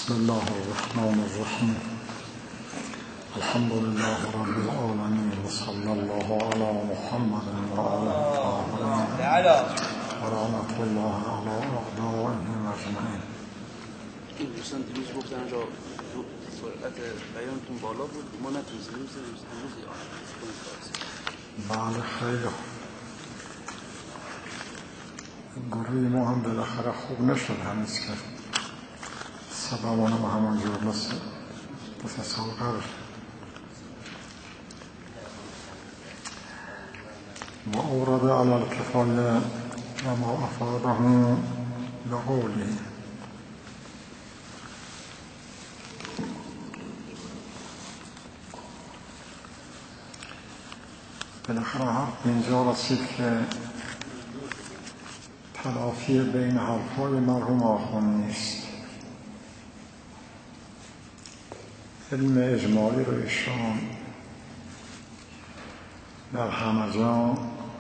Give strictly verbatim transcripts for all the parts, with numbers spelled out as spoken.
بسم الله الرحمن الرحیم. الحمد لله رب العالمین و صلی الله علی محمد و آله الطاهرین و رحمت الله علی اعدائهم اجمعین. این دوستان دیروز گفتن را سرعت بیانتون بالا بود، ما نتونستیم روز امروز بله خیلی گروه ما هم بالاخره خوب نشد، هنوز که سببانه با همان جور مثل مثل سال قبل و اورد علی الکفایه و ما افاده لقولی. بالاخره حرف اینجا رسید که تلافی بین حرفهای مرحوم آخوند نیست. علم اجمالی رو ایشان در همه جا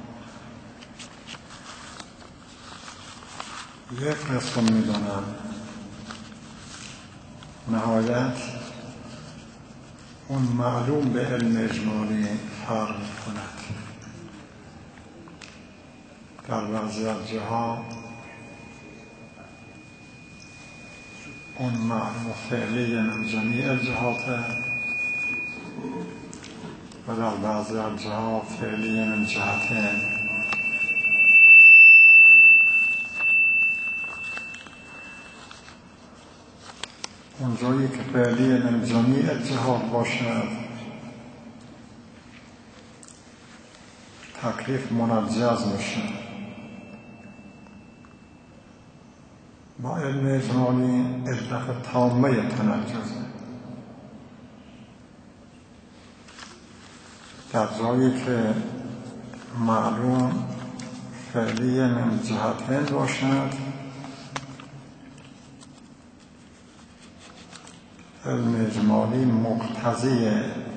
یک قسم میدانن، نهایت اون معلوم به علم اجمالی فرق میکند. در بعضی از جاها اون معلوم فعلی من جمیع الجهات و در بعضی از جاها فعلی من جهتین. اون جایی که فعلی من جمیع الجهات باشد تکلیف منجز میشه. با علم اجمالی علت تامه تنجزه. در جایی که معلوم فعلی من جهتین باشد علم اجمالی مقتضی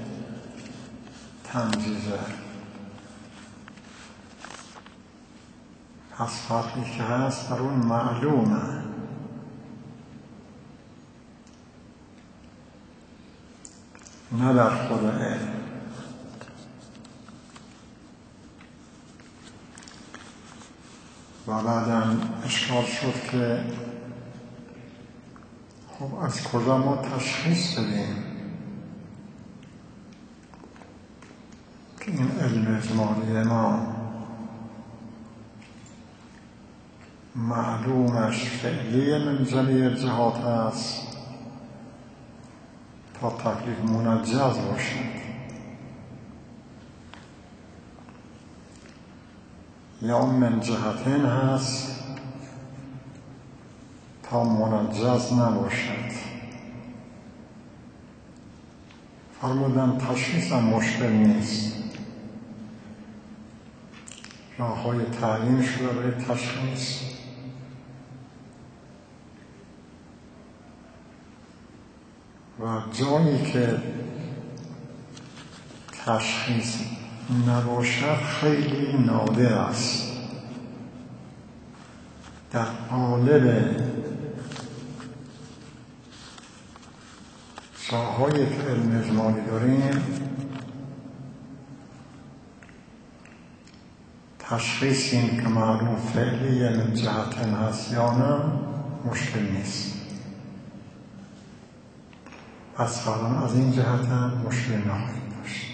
تنجیزه. پس فرقی که هست در اون معلومه. نه در خود علم. و بعدا اشکال شد که خب از کجا ما تشخیص بدیم که این علم اجمالی ما معلومش فعلی من جمیع الجهات است تا تکلیف منجز باشد، یا من جهتین هست تا منجز نباشد. فرمودن تشخیص هم مشکل نیست، راه های تعیین شده برای تشخیص. و جایی که تشخیص نباشد خیلی نادر است. در قالب جاهایی که علم اجمالی داریم تشخیص این که معلوم فعلی من جهتین هست یا نه مشکل نیست. پس فرمان از این جهت هم مشکل نخواهید داشت.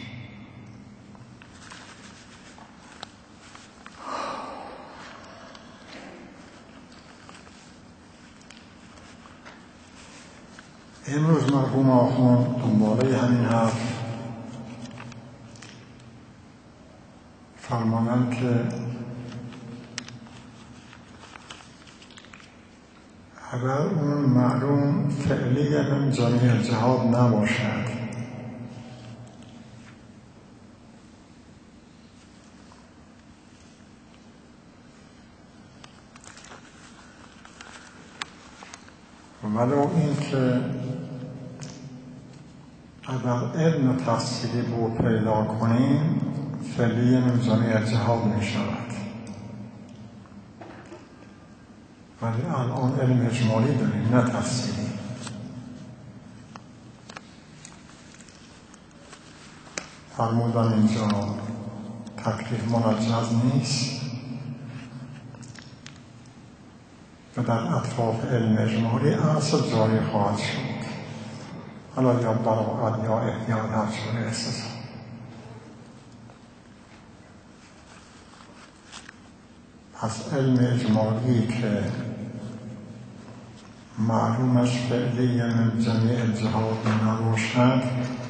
امروز مرحوم آخوند دنباله همین حرف فرمانند که اگر اون معلوم فعلی من جمیع الجهات نباشد ولو این که اگر علم تفصیلی رو پیدا کنیم فعلی من جمیع الجهات می شود. ولی الان علم اجمالی داریم نه تفصیلی. فرمودن اینجا تکلیف منجز نیست و در اطراف علم اجمالی اصل جاری خواهد شد، حالا یا براعت یا احتیاط هر شده استثنا. پس علم اجمالی که معلومش فعلی من جمیع الجهات نباشد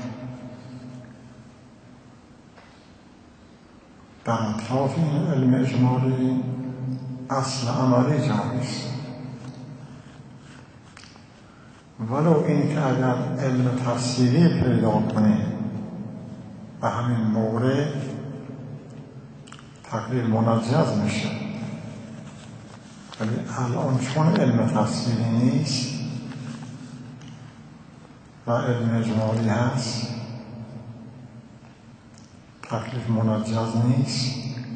در اطراف این علم اجمالی اصل عملی جاری است. ولو این که اگر علم تفسیری پیدا کنیم به همین مورد تقریر منجز میشه، ولی الان چون علم تفسیری نیست و علم اجمالی هست تکلیف منجز نیست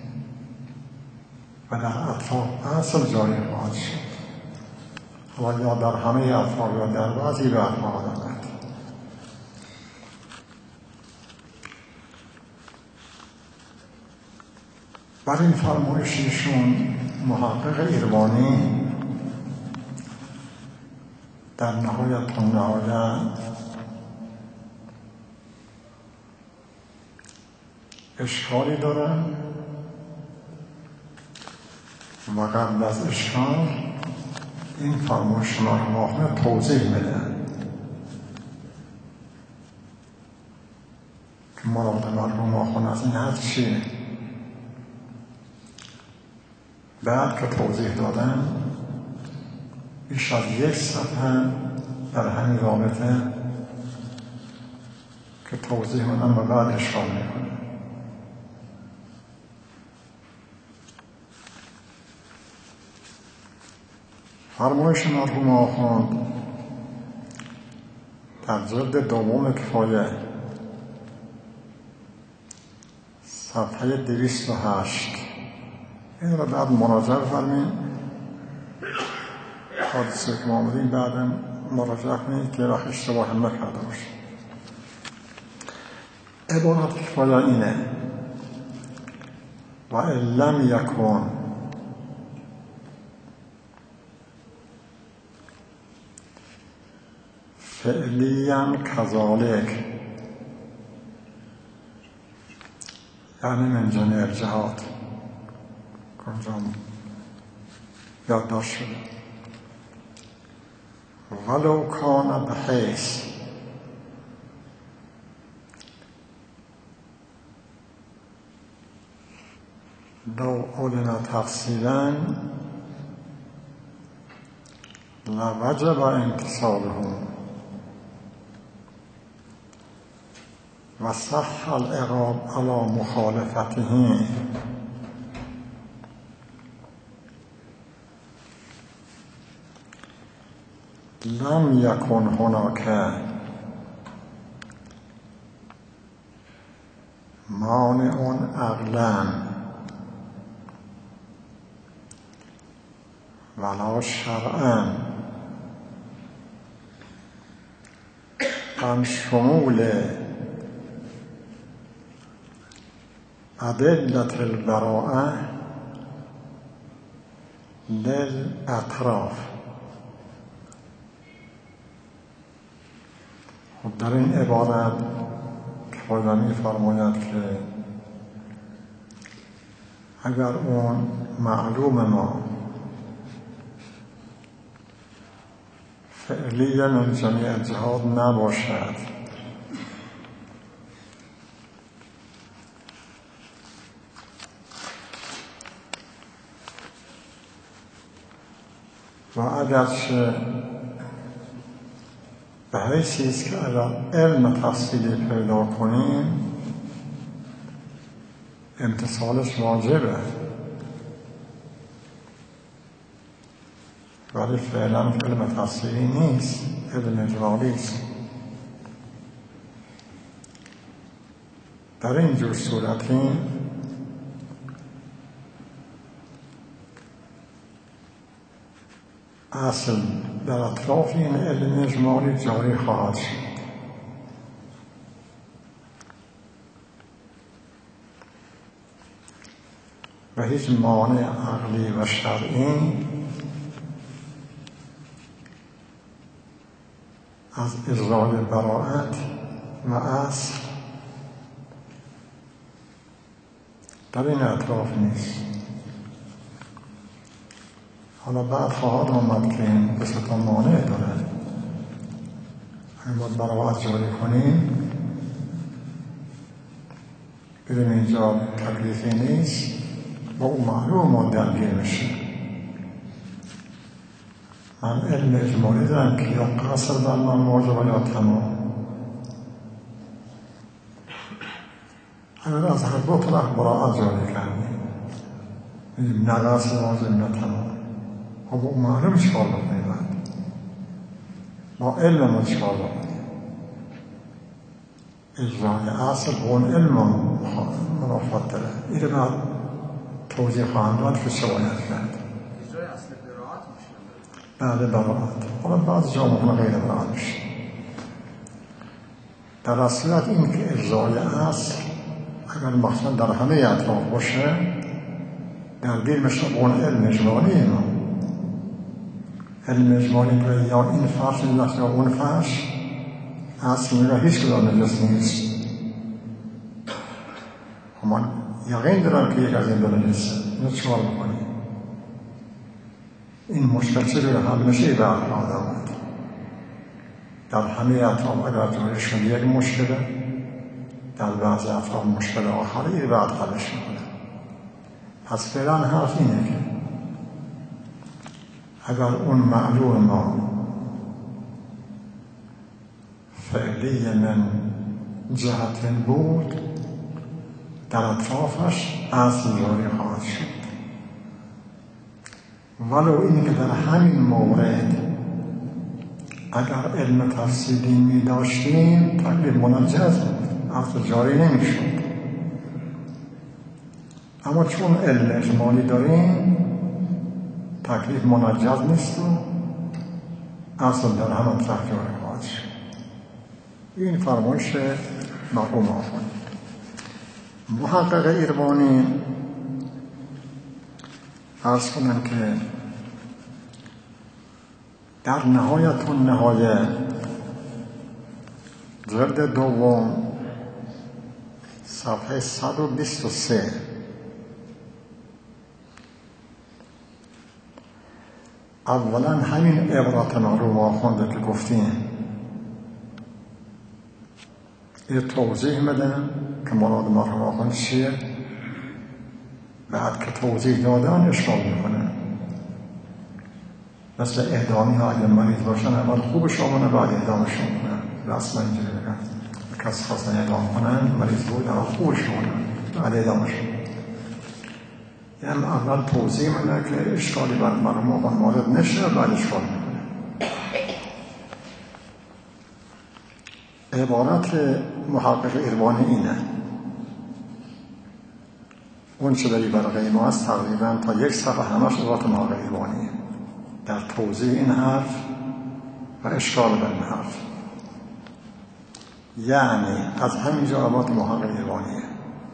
و در اطراف اصل جاری خواهد شد، حالا یا در همه اطراف یا در بعضی به اطراف دارد. بر این فرمایشیشون محقق ایروانی در نهایت و نهایت اشکالی دارن و قبل از اشکال این فرمایش مرحوم توضیح میدن که مراد مرحوم آخوان از این حد چیه. بعد که توضیح دادن بیش از یک صفحه در همین رابطه که توضیح میدن و بعد اشکال میکنه. فرمایش مرحوم آخوند در جلد دوم کفایه صفحه دویست و هشت این را بعد مراجعه فرمین، حادثه که ما آمدیم بعد مراجعه کنید که وقت اشتباه هم نکرده باشه. عبارت کفایه اینه: و لم یکن فعلیا کذالک، یعنی من جمیع الجهات کنجام یادداشت شده. ولو کان بحیث لو علم تفصیلا لوجب امتثالهم و صح الاعراب علی مخالفته. لم یکن هناک مانع عقلا ولا شرعا عن شمول ادلة البراءة للأطراف. خب در این عبارت کفایه می‌فرماید که اگر اون معلوم ما فعلی من جمیع الجهات نباشد و اگرچه به حیثی است که اگر علم تفصیلی پیدا کنیم امتثالش واجبه، ولی فعلا علم تفصیلی نیست، علم اجمالی است. در این جور صورتی اصل در اطراف این علم اجمالی جاری خواهد شد. و هیچ مانع عقلی و شرعی از اجرای براءت و اصل در این اطراف نیست. حالا بعد خواهد آمد که این دو تا مانع داره. اگه باید براءت جاری کنیم بدون اینجا تکلیفی نیست، با اون معلوم ما درگیر میشه. من علم اجمالی دارم که یا قصر بر من واجب یا تمام. اگر از هر دو طرف براءت جاری کردیم نه قصر واجب نه تمام، خب با اون معلوم چکار بکنیم؟ بعد با علم ما چکار بکنیم؟ اجرای اصل با اون علم منافات داره. این بعد توضیح خواهم داد که چه باید کرد. اجرای اصل براءت میشه؟ بله براءت. حالا بعض جا ممکنه غیر براءت میشه. در اصلیت این که اجرای اصل اگر مثلا در همه اطراف باشه درگیر میشه با اون علم اجمالی. ما علم اجمالی که یا این فرش نجس یا اون فرش اصل میگه هیچ کدام نجس نیست. من یقین دارم که یک از این دو نجسه. اینو چکار بکنیم؟ این مشکل چه روی حل میشه؟ به احراد آمد در همه اطراف اگر جایش شد یک مشکله، در بعض اطراف مشکل آخری بعد حلش میکنه. پس فعلا حرف اینه که اگر اون معلوم ما فعلی من جهت بود در اطرافش اصل جاری خواهد شد، ولو اینی که در همین مورد اگر علم تفصیلی می داشتیم تکلیف منجز بود، اصل جاری نمی شد. اما چون علم اجمالی داریم تکلیف منجز نیست و اصل در همان طرف جاری خواهد شد. این فرمایش مرحوم آخوند. محقق ایربانی عرض کنم که در نهایت و نهایه جلد دوم صفحه صد و بیست و سه اولا همین عبارت مرحوم آخونده که گفتیم یه توضیح میدن که مراد مرحوم آخوند چیه. بعد که توضیح دادن اشکال میکنه. مثل اعدامی ها اگر مریض باشن اول خوبش آمونه بعد اعدامشون کنن. رسما اینجوری بگن کسی خواستن اعدام کنن مریض بود اول خوبش آمونه بعد اعدامشون. یعنی اول توضیح میده که اشکالی بر مرحوم آخوند وارد نشه بعد اشکال میکنه. عبارت محقق ایربانی اینه. اون چه داری برقی ما هست تقریبا تا یک صفحه همش عبارت محقق ایربانیه در توضیح این حرف و اشکال بر این حرف. یعنی از همینجا عبارت محقق ایربانیه.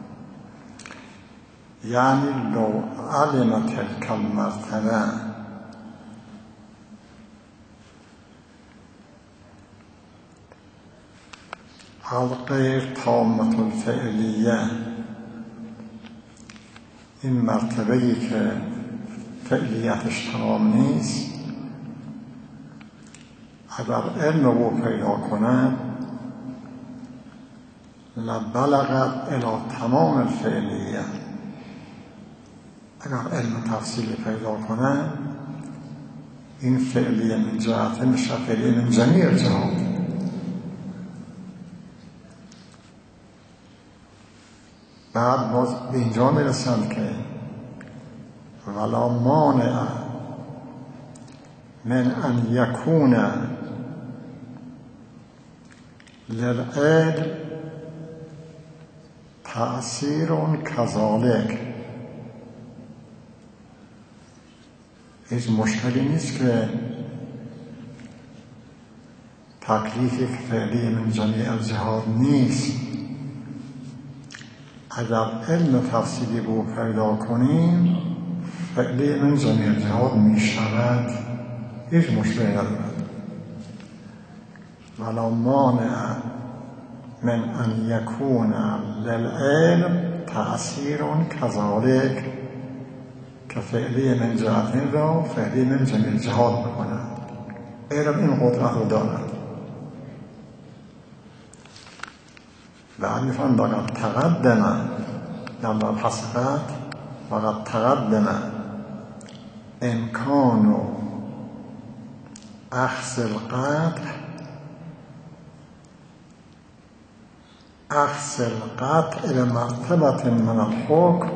یعنی لو علم تلک المرتبه الغیر تامة الفعلیه، این مرتبه‌ای که فعلیتش تمام نیست اگر علم رو پیدا کنه لبلغت الی تمام الفعلیه، اگر علم تفصیلی پیدا کنه این فعلیه من جهت میشه فعلیه من جمیع جهات. بعد باز به اینجا میرسند که ولا مانع من ان یکون للعلم تأثیر کذالک، هیچ مشکلی نیست که تکلیفی که فعلی من جمیع الجهات نیست اگر علم تفصیلی رو پیدا کنیم فعلی من جمعی جهاد می شود، هیچ مشکلی ندارد. ولا مانع من ان یکون للعلم تأثیر کذالک، که فعلی من جهتین را فعلی من جمعی جهاد بکنند. علم این قدرت رو دارد. بعد فهم وقد تقدم در مبحث قطع وقد تقدم امکان اخذ القطع اخذ القطع الى مرتبة من الحكم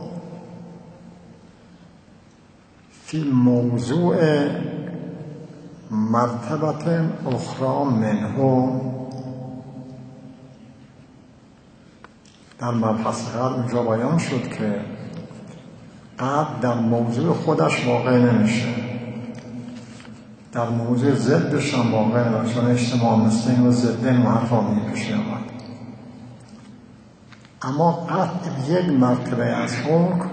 في موضوع مرتبة اخرى منه. در مبحث قبل اینجا بیان شد که قطع در موضوع خودش واقع نمیشه، در موضوع ضدش هم واقع نمیشه، چون اجتماع مثل و ضدن و حرفا میکشه آمد. اما قطع یک مرتبه از حکم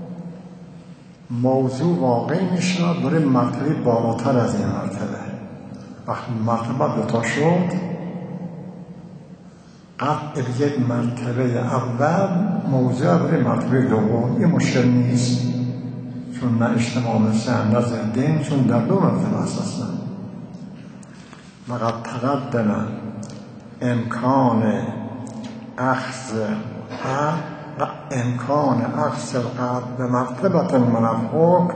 موضوع واقع میشه برای مرتبه بالاتر از این مرتبه. وقتی مرتبه دوتا شد قطع یک مرتبه اول موضوع برای مرتبه دوم، این مشکل نیست، چون نه اجتماع مثل نه ضدن، چون در دو مرتبه اساسا. وقد تقدم امکان اخذ و امکان اخذ القطع به مرتبه من الحکم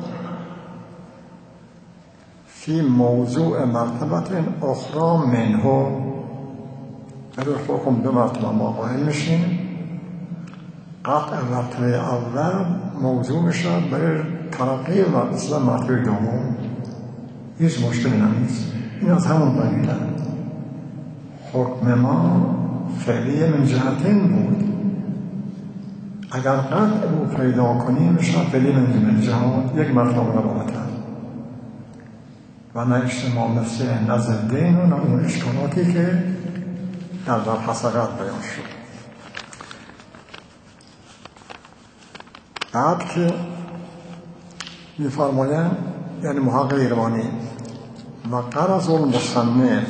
فی موضوع مرتبه اخرى منه. برای حکم دو مرتبه ما قائل میشیم. قطع مرتبه اول موضوع میشد برای ترقی و اصلا مرتبه دوم، هیچ مشکلی نیست. این از همون قبیل حکم ما فعلی من جهتین بود. اگر قطع رو پیدا کنیم میشد فعلی من جهت یک مرتبه بالاتر و نه اجتماع مثل نه ضدین و نه اون اشکالاتی که در در حسقت بیان شد. بعد که می‌فرمایند یعنی محقق ایرانی و غرض المصنف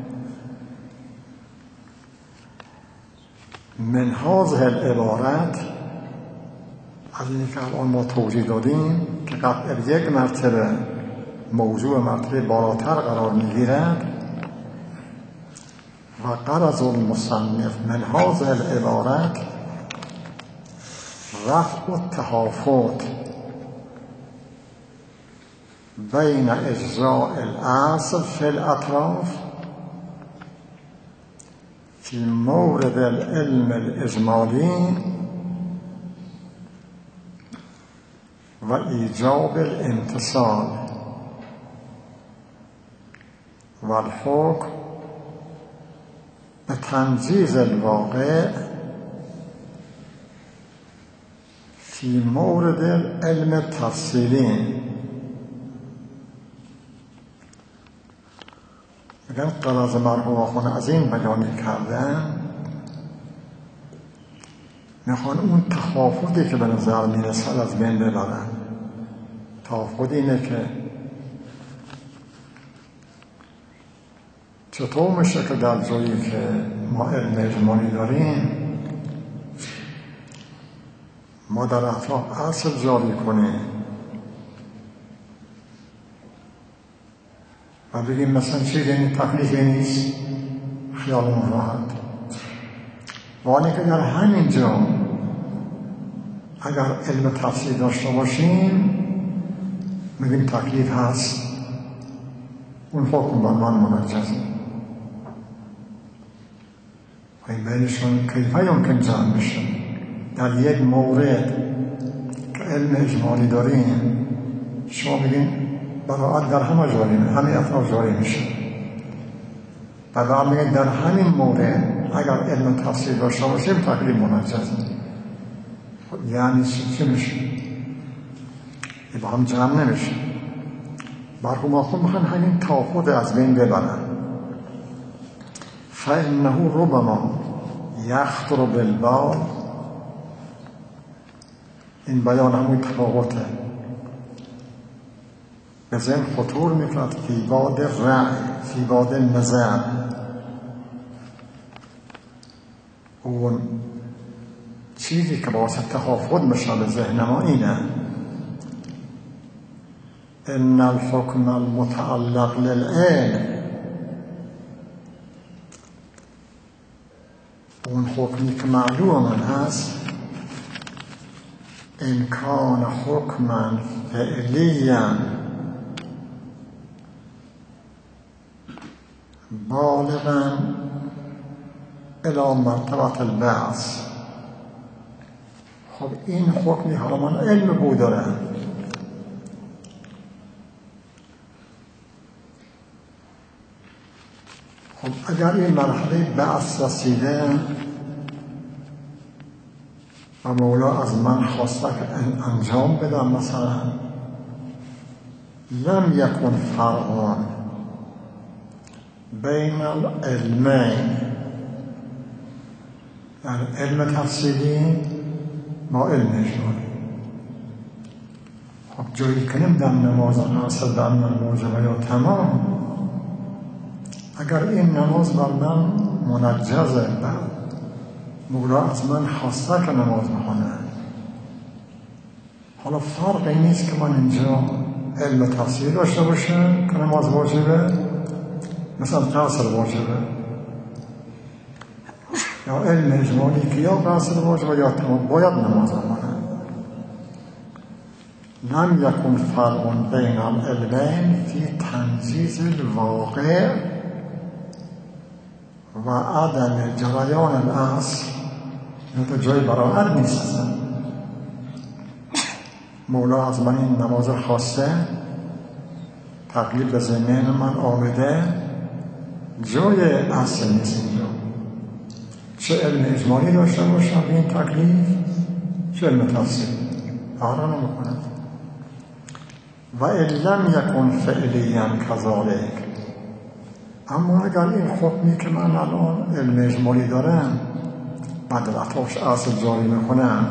من هذه العبارت، از اینی که الان ما توضیح دادیم که قطع یک مرتبه موضوع مرتبه بالاتر قرار می‌گیرد، و غرض المصنف من هذه العبارت رفع التهافت بین اجزاء الاصل فی الاطراف فی مورد العلم الاجمالی و ایجاب الامتصال و الحکم به تنجیز الواقع فی مورد علم التفصیلی. میگن غرض مرحوم آخوان از این بیانی کردن میخوان اون تخافتی که به نظر میرسد از بین ببرن. تخافت اینه که چطور میشه که در جایی که ما علم اجمالی داریم ما در اطراف اصل جاری کنیم و بگیم مثلا چیز این تکلیفی نیست، خیالمون راحت. وانی که در همین جا اگر علم تفسیر داشته باشیم میگیم تکلیف هست، اون حکم بر من منجزه. این بینشون کیفه یمکن جمع بشه در یک مورد که علم اجمالی داریم. شما میگین براعت در همه جاری میشه، همه اطراف جاری میشه، و بعد میگین در همین مورد اگر علم تفسیر داشته باشیم تکلیف منجزه. یعنی چی میشه؟ با هم جمع نمیشه. مرحوم آخوند میخوان همین تاخد از بین ببرن. فإنه ربما یخطر بالبال این بیان همون تفاوته. به ذهن خطور میکرد فی باد رأی، فی باد نظر. اون چیزی که باعث تحافظ میشه به ذهن ما اینه: ان الحکم المتعلق للعلم، اون حکمی که معلوم من هست، ان کان حکما فعلیا بالغا الى مرتبه البعث. خب این حکمی حالا من علم بود دارم، خب اگر این مرحله بعث رسیده و مولا از من خواسته که انجام بدم، مثلا لم یکن فرق بین العلمین، یعنی علم تفصیلی ما علم اجمالی. خب جایی کنیم در نماز حاصل در من موجبه یا تمام، اگر این نماز بر من منجزه، مولا از من خواسته که نماز بخونه، حالا فرقی نیست که من اینجا علم تفصیلی داشته باشم که نماز واجبه، مثلا قصر واجبه، یا علم اجمالی که یا قصر واجبه یا تمام باید نماز بخونه. لم یکن فرق بین العلمین فی تنجیز الواقع و عدم جریان الاصل. این تو جای براحت نیست. مولا از من این نماز خواسته، تقلیب به ذهن من آمده، جای اصل نیست اینجا. چه علم اجمالی داشته باشم به این تکلیف، چه علم تفصیل آرا نمیکنم. و لم یکن فعلیا کذالک. اما اگر این حکمی که من الان علم اجمالی دارم بعد اطاش اصل جاری میکنم،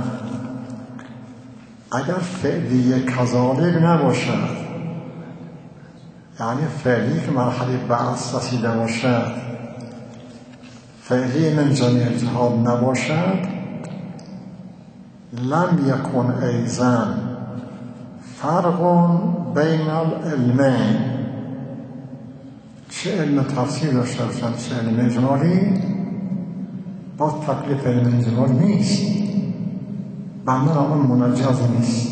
اگر فعلی کذالک نباشد، یعنی فعلی که مرحله بعث رسیده باشد، فعلی من جمیع جهات نباشد، لم یکن ایضا فرق بین العلمین، چه علم تفسیر داشته باشد چه علم اجمالی، باز تکلیف علم اجمالی نیست، بنده را اون منجز نیست.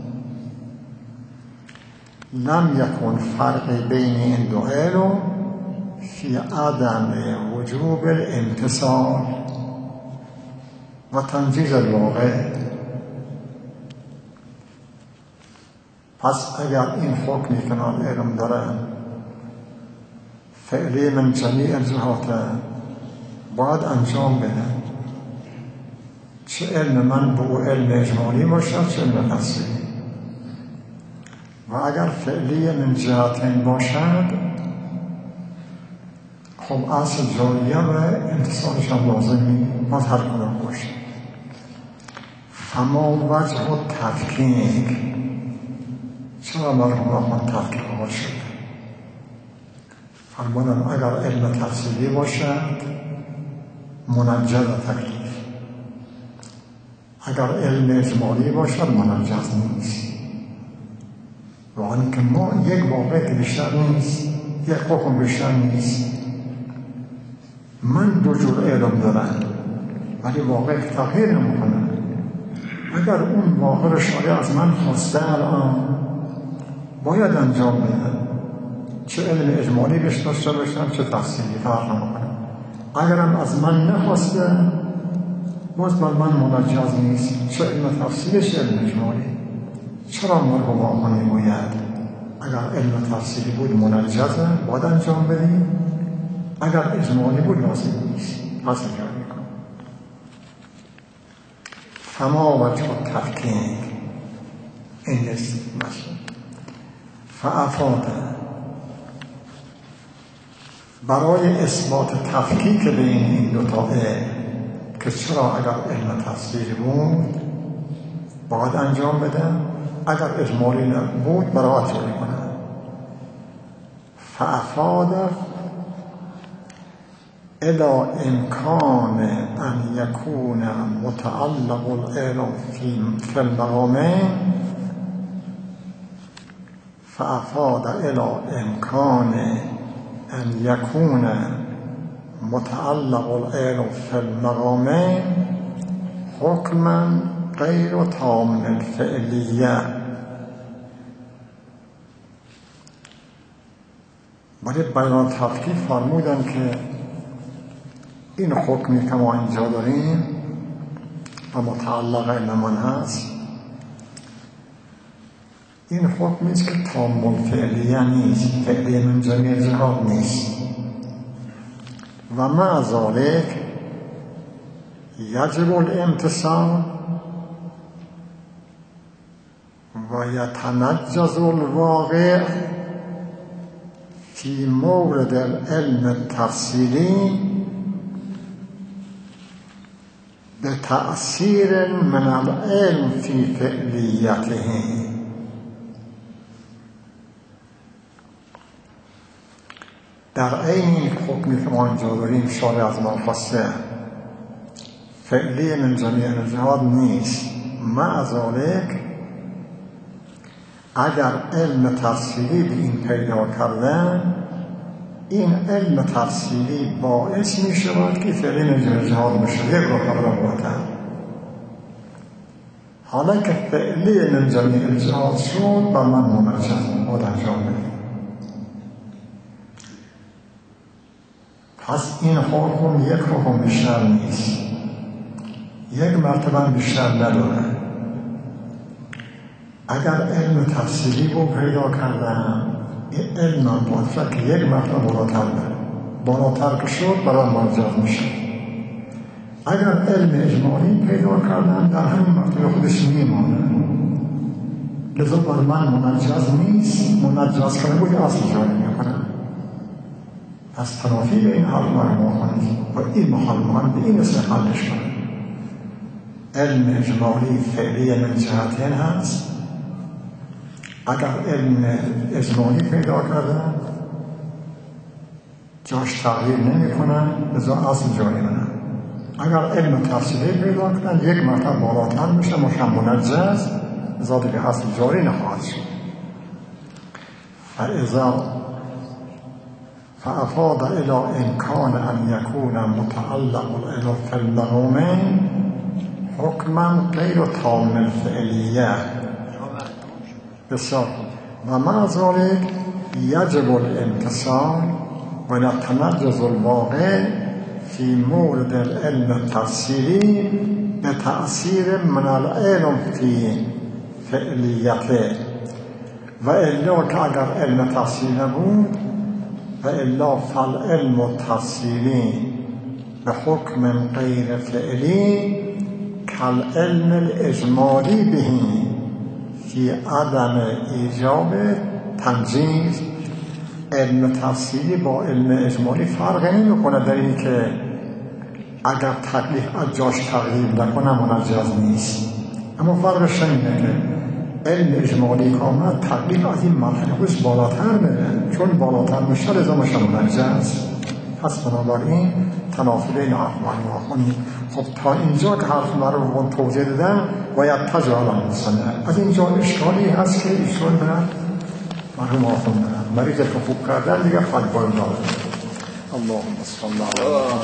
لم یکن فرق بین این دو علم فی عدم وجوب الامتصال و تنجیز الواقع. پس اگر این حکمی که من علم دارم فعلی من جمیع جهات باید انجام بده، چه علم من به او علم اجمالی باشد چه علم تفصیلی. و اگر فعلی من جهتین باشد، خب اصل جاریه و انتصالش هم لازمی باید هر کنم باشد. فما وجه و تفکیک، چرا مرحوم رحمت تفکیک آمد شده؟ فرمانم اگر علم تفصیلی باشد منجز تکلیف، اگر علم اجمالی باشد منجز نیست. و آنی که ما یک واقع که بیشتر نیست، یک حکم بیشتر نیست. من دو جور علم دارم ولی واقع که تغییر نمیکنه. اگر اون واقع رو شریع از من خواسته الان باید انجام بده، چه علم اجمالی بهش داشته باشم چه تفصیلی فرق نمیکنه. اگرم از من نخواسته باز بر من منجز نیست، چه علم تفصیلی چه علم اجمالی. چرا مرحوم آقایی باید اگر علم تفصیلی بود منجزه باید انجام بدیم، اگر اجمالی بود لازم نیست. مثل جا میکنم فما وجه تفکیک این نیست. مثل فافاده برای اثبات تفکیک بین این دو تا علم که چرا اگر علم تفصیلی بود باید انجام بدن. اگر اجمالی نبود براءت جاری کنن. فافاد الى امکان ان یکون متعلق العلم فی المقامین فافاد الى امکان ان یکون متعلق العلم فی المقامین حکما غیر تام الفعلیه. برای بیان تفکیک فرمودن که این حکمی که ما اینجا داریم و متعلق علمان هست، این حکمی است که تام الفعلیه نیست، فعلی من جمیع جهات نیست. و مع ذلك یجب الامتثال و یتنجز الواقع فی مورد العلم التفصیلی به تأثیر من العلم فی فعلیته. در این حکمی که ما اینجا داریم شارع از ما خواسته فعلی من جمیع الجهات نیست. مع ذلک اگر علم تفصیلی به این پیدا کردن، این علم تفصیلی باعث می شود که فعلی من جمیع الجهات بشه. یک رو خبرم بودن حالا که فعلی من جمیع الجهات شد بر من منجز باید انجام بدیم. پس این حکم یک حکم بیشتر نیست، یک مرتبه بیشتر نداره. اگر علم تفصیلی رو پیدا کردن، این علم باید که یک مرتبه بالاتر بره، بالاتر که شد برای منجز میشه. اگر علم اجمالی پیدا کردن در همین مرتبه خودش میمانه، لذا برای من منجز نیست. منجز کنه بود اصل جاری میکنه. از تنافی به این حال ما خواهیم و این محال مهم به این مثل حلش کنیم. علم اجمالی فعلی من جهتین هست. اگر علم اجمالی پیدا کردن جاش تغییر نمی کنن، لذا اصل جاری منن. اگر علم تفصیلی پیدا کردن یک مرتبه بالاتر میشه، مشم منجز، لذا دیگه اصل جاری نخواهد شد. فاذا فافاد الى امکان ان یکون متعلق العلم فی المقامین حکما غیر تام الفعلیه. بسیار. و مع ذلك یجب الامتثال و یتنجز الواقع فی مورد العلم التفصیلی به تأثیر من العلم فی فعلیته. و الا که اگر علم تفصیل نبود، و الا فالعلم التفصیلی به حکم غیر فعلی کالعلم الاجمالی بهی فی عدم ایجاب تنجیز. علم تفصیلی با علم اجمالی فرق نمی‌کنه در این که اگر تکلیف از جاش تغییر نکنه منجز نیست. اما فرقش اینه که علم اجمالی کامل تکلیف از این مرحله خودش بالاتر میره، چون بالاتر میشه لذا میشه منجز. پس بنابراین تنافی بین احوال و خونی. خب تا اینجا که حرف مرحوم توضیح دادم باید تجاهل مصنع. از اینجا اشکالی هست که ایشون برن مرحوم آخون برن مریض که خوب کردن دیگه خواهد باید دارد. اللهم صل علی